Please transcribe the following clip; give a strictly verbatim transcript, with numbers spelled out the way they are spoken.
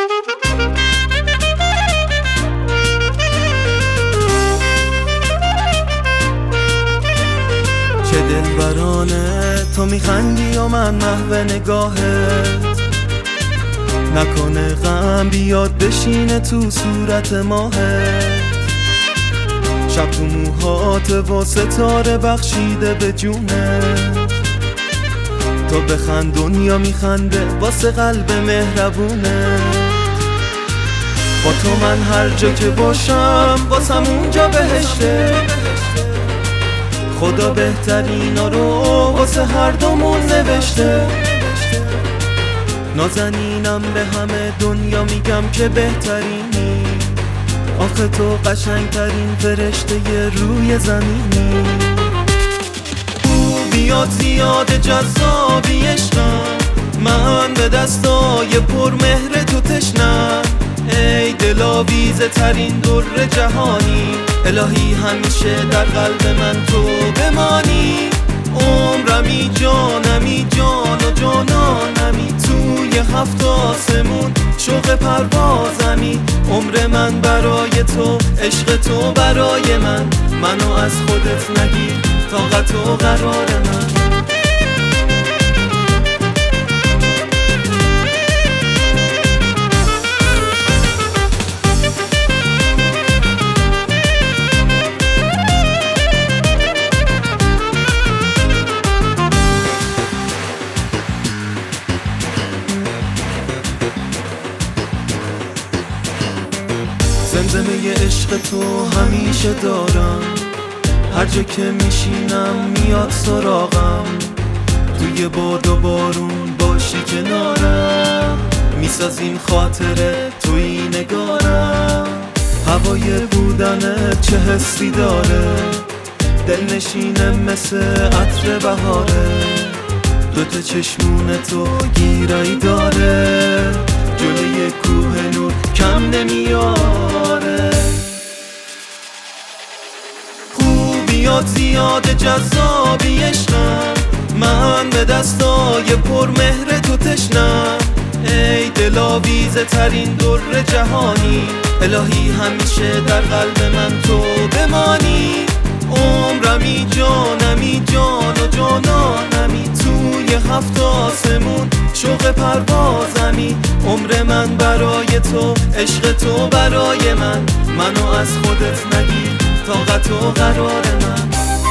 چه دلبرانه تو میخندی و من محو نگاهت، نکنه غم بیاد بشینه تو صورت ماهت. شب تو موهات و ستاره بخشیده به جونت، تو بخند دنیا میخنده واسه قلب مهربونه. با تو من هر جا که باشم واسم اونجا بهشته، خدا بهترینا رو واسه هر دومون نوشته. نازنینم به همه دنیا میگم که بهترینی، آخه تو قشنگترین فرشته روی زمینی. خوبیات زیاد جذابی عشقم، من به دستای پر مهر تو تشنم. ای دلاویزه ترین در جهانی، الهی همیشه در قلب من تو بمانی. عمرمی جانمی جان و جانانمی، توی هفت آسمون شوق پروازمی. عمر من برای تو، عشق تو برای من، منو از خودت نگیر طاقت و قرار من. زمزمه عشق تو همیشه دارم، هر جا که میشینم میاد سراغم. توی باد و بارون باشی کنارم، میسازیم خاطره توی نگارم. هوای بودنت چه حسی داره، دلنشینه مثل عطر بهاره. دوتا چشمون تو گیرایی داره، جلوی کوه نور کم نمیاره. خوبیات زیاد جذابی عشقم، من به دستای پر مهر تو تشنم. ای دلاویزه ترین در جهانی، الهی همیشه در قلب من تو بمانی. عمرمی جانمی جان و جانانمی، توی هفت آسمون شوق پروازمی. عمر من برای تو، عشق تو برای من، منو از خودت نگیر طاقت و قرار من.